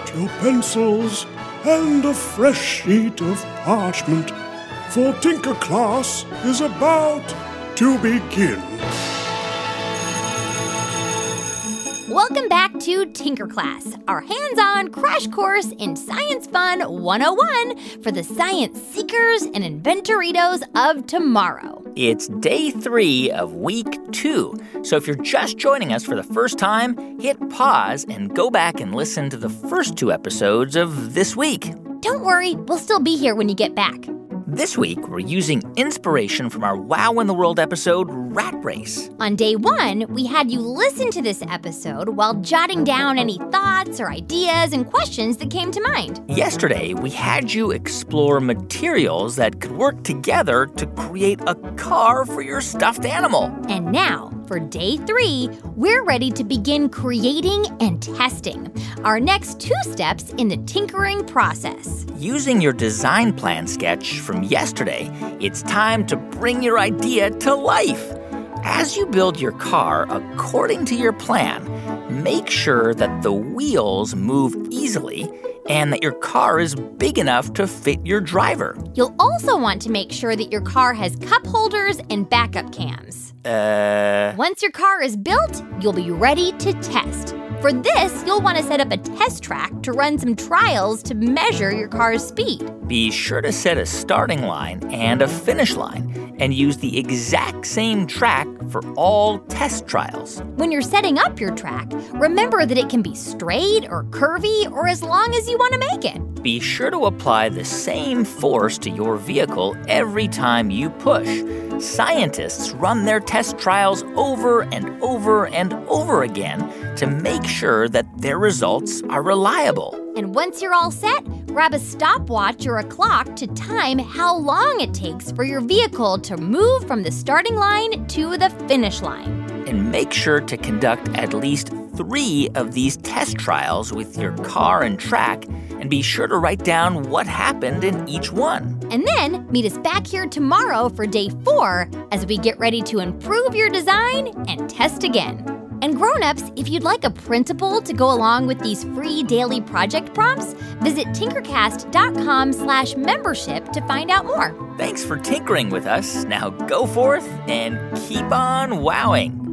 out your pencils and a fresh sheet of parchment, for Tinker Class is about to begin. Welcome back to Tinker Class, our hands-on crash course in Science Fun 101 for the science seekers and inventoritos of tomorrow. It's day 3 of week 2. So if you're just joining us for the first time, hit pause and go back and listen to the first 2 episodes of this week. Don't worry, we'll still be here when you get back. This week, we're using inspiration from our Wow in the World episode, Rat Race. On day 1, we had you listen to this episode while jotting down any thoughts or ideas and questions that came to mind. Yesterday, we had you explore materials that could work together to create a car for your stuffed animal. And now, for day 3, we're ready to begin creating and testing our next 2 steps in the tinkering process. Using your design plan sketch from yesterday, it's time to bring your idea to life. As you build your car according to your plan, make sure that the wheels move easily and that your car is big enough to fit your driver. You'll also want to make sure that your car has cup holders and backup cams. Once your car is built, you'll be ready to test. For this, you'll want to set up a test track to run some trials to measure your car's speed. Be sure to set a starting line and a finish line and use the exact same track for all test trials. When you're setting up your track, remember that it can be straight or curvy or as long as you want to make it. Be sure to apply the same force to your vehicle every time you push. Scientists run their test trials over and over and over again to make sure that their results are reliable. And once you're all set, grab a stopwatch or a clock to time how long it takes for your vehicle to move from the starting line to the finish line. And make sure to conduct at least 3 of these test trials with your car and track, and be sure to write down what happened in each one. And then meet us back here tomorrow for day 4 as we get ready to improve your design and test again. And grown-ups, if you'd like a printable to go along with these free daily project prompts, visit tinkercast.com/membership to find out more. Thanks for tinkering with us. Now go forth and keep on wowing.